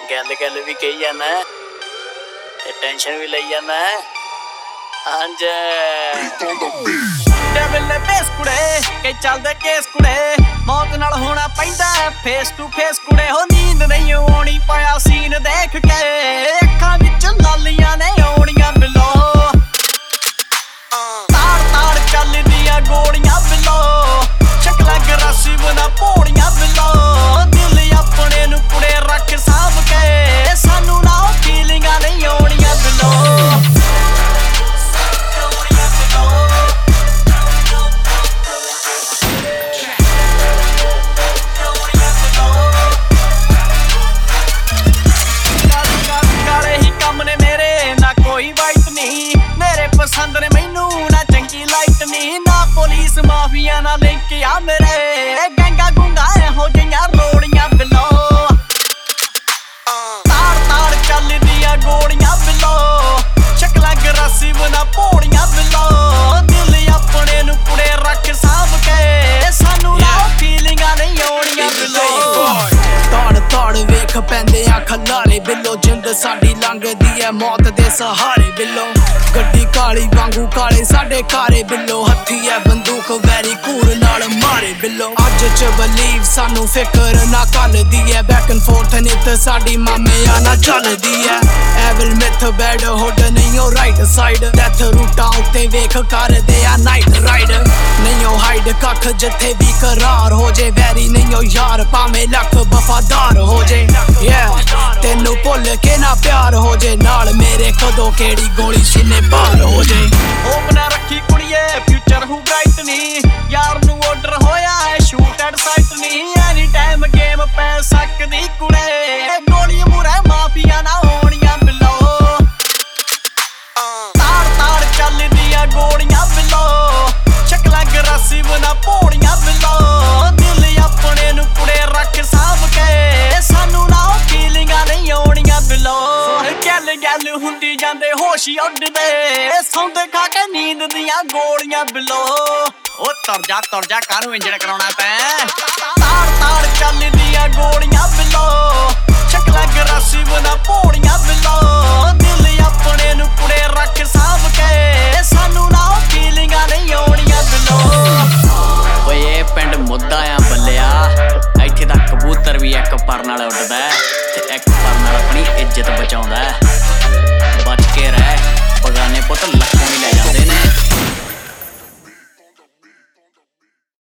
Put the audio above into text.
गल गल भी कही जाना ते टेंशन भी लई जाना अंज डेविल बेस कुड़े के चलदे केस कुड़े मौत नाल होना पैंदा फेस टू फेस कुड़े हो नींद नहीं आनी पाया सीन देख के अखां विच लालियां ने आउणियां बिलो ताड़ ताड़ चलदियां गोलियां बिलो शक्लां गरासी बना पौड़ियां बिलो दिल अपने नू कुड़े रख साभ के सानू ना फीलिंगां नहीं आउणियां बिलो पसंद ने मैनू ना चंगी लाइट नी ना पुलिस माफिया ना लिंक आ मेरे गंगा गुंगा हो जियां रोड़ियां बिलो ताड़ ताड़ चलदियां गोलियां बिलो शक्लां गरासी बना पौड़ियां बिलो दिल अपने नू कुड़े रख साभ के सानू ना फीलिंगां नहीं आउणियां बिलो ताड़ ताड़ वेख पैंदे आ खलारे बिलो जिंद साडी लंघदी है मौत दे सहारे बिलो गड्डी काली वांगू काले साडे कारे बिलो हत्थी है बंदूक वैरी कूर नाल मारे बिलो अज च बलीव सानू फिकर ना कल दी है बैक एंड फोर्थ नित साडी मामे आना चलदी है एविल मिथ बैड हुड नहीं हो राइट साइड डेथ रूटां उत्ते वेख करदे आ नाइट राइड नहीं हो हाइड कख जिथे भी करार हो जे वैरी नहीं हो यार भावें लख वफादार हो जे तेनू भुल के ना प्यार हो जे नाल मेरे कदों केड़ी गोली सीने पार हो जाए होप ना रखी कुड़िए फ्यूचर हूँ ब्राइट नी यार नू ऑर्डर होया है शूट एट साइट नी एनी टाइम गेम पै सकदी कुड़े गोली मुरे माफिया ना होणियां बिलो ताड़ ताड़ चलदियां गोलियां बिलो शक्लां गरासी बना पौड़ियां बिलो दिल अपने नू कुड़े रख साभ के सानू ना फीलिंगां नहीं आउणियां बिलो गल गल हुंदी जांदे होश उड्डदे सौंदे खा के नींद दियां गोलियां बिलो ओ तुर जा कानू इंजन कराउणा तैं ताड़ ताड़ चलदियां गोलियां बिलो शक्लां गरासी बना पौड़ियां बिलो दिल अपने नू कुड़े रख साभ के सानू ना फीलिंगां नहीं आउणियां बिलो ओए ये पिंड मुद्दा आ बल्लिया इत्थे दा कबूतर भी एक पर नाल उड्डदा ते एक पर नाल अपनी इज्जत बचाउंदा बच के रह बगाने पुत लक्ष्मी ले जांदे ने।